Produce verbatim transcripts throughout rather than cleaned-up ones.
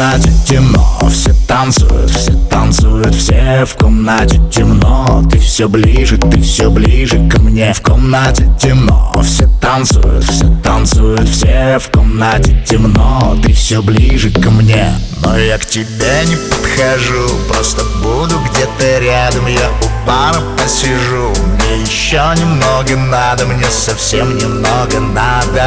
комнате темно, все танцуют, все танцуют, все в комнате темно. Ты все ближе, ты все ближе ко мне. В комнате темно, все танцуют, все танцуют, все в комнате темно. Ты все ближе ко мне. Но я к тебе не подхожу, просто буду где-то рядом. Я у бара посижу, мне еще немного надо, мне совсем немного надо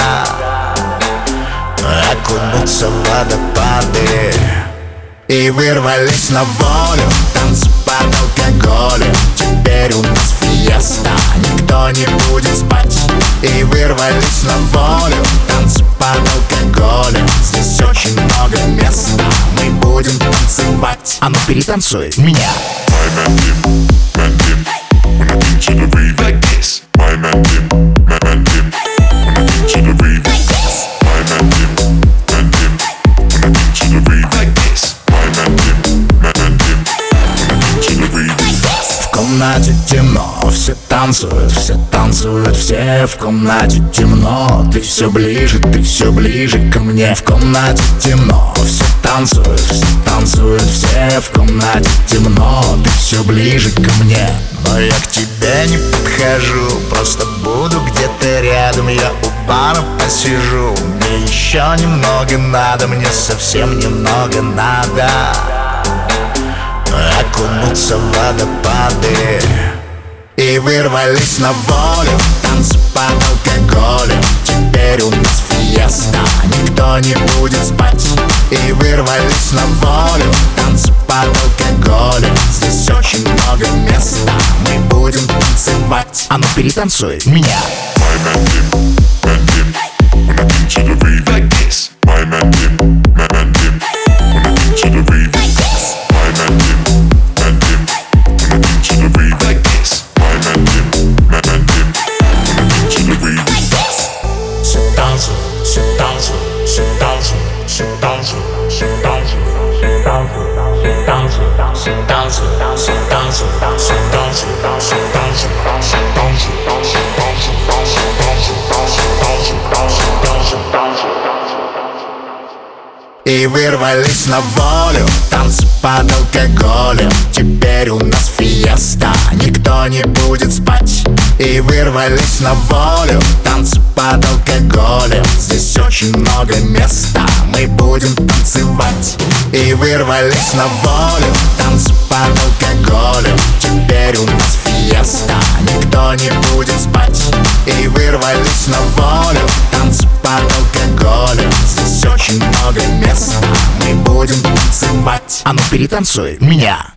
окунуться в водопады. И вырвались на волю, танцы под алкоголем. Теперь у нас фиеста, никто не будет спать. И вырвались на волю, танцы под алкоголем. Здесь очень много места, мы будем танцевать. А ну перетанцуй меня. My man Tim, man Tim, when I think to the rave like this. My man Tim, my man Tim, when I think to the rave like this. My man Tim, man Tim, when I think to the rave like this. My man Tim, my man Tim, when I think to the rave like this. В комнате темно, все танцуют, все танцуют, все в комнате темно. Ты все ближе, ты все ближе ко мне. В комнате темно, все танцуют, все танцуют, все в комнате темно. Ты все ближе ко мне. Но я к тебе не подхожу, просто буду где-то рядом. Я у бара посижу, мне еще немного надо, мне совсем немного надо окунуться в водопады. И вырвались на волю, танцы под алкоголем. Теперь у нас фиеста, никто не будет спать. И вырвались на волю, танцы под алкоголем. Здесь очень много места, мы будем танцевать. А ну перетанцуй меня. My man Tim, man Tim, when I think to the rave like this. My man Tim, my man Tim, when I think to the rave like this. My man Tim, man Tim, when I think to the rave like this. My man Tim, my man Tim, when I think to the rave like this. Все танцуют, все танцуют, все танцуют, все танцуют, все танцуют, все танцуют, все танцуют, все танцуют, все танцуют, все танцуют, все танцуют, все танцуют, все И вырвались на волю, танцы под алкоголем. Теперь у нас фиеста, никто не будет спать. И вырвались на волю, танцы под алкоголем. Здесь очень много места, мы будем танцевать. И вырвались на волю, танцы под алкоголем. Теперь у нас фиеста, никто не будет спать. И вырвались на волю, танцы под алкоголем. Здесь очень много места, мы будем танцевать. А ну перетанцуй меня.